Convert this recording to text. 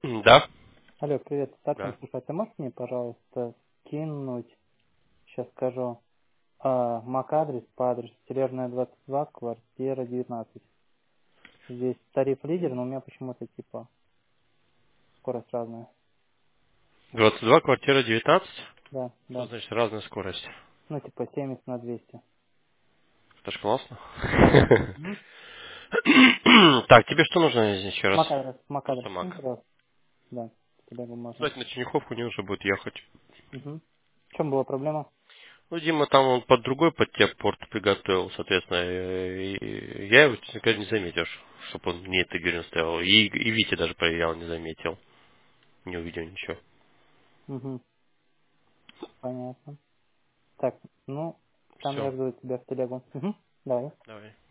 Да, Алло, привет, Стартом, да. слушай, а ты можешь мне, пожалуйста, скинуть, сейчас скажу, MAC-адрес по адресу Тележная 22, квартира 19. Здесь тариф лидер, но у меня почему-то типа скорость разная. 22, квартира 19. Да, Что да. значит разная скорость? Ну, типа 70 на 200. Это ж классно. Угу. Так, тебе что нужно еще раз? MAC-адрес, Просто MAC-адрес, Мак. скинь, пожалуйста. Да, тебе бы можно. Кстати, на Черняховку не нужно будет ехать. Угу. В чем была проблема? Ну, Дима там он под другой подтекпорт приготовил, соответственно. Я его, честно говоря, не заметил, чтобы он мне это говорил ставил. И Витя даже проверял, не заметил. Не увидел ничего. Угу. Понятно. Так, ну, там я Все, жду тебя в телегу. Угу. Давай. давай.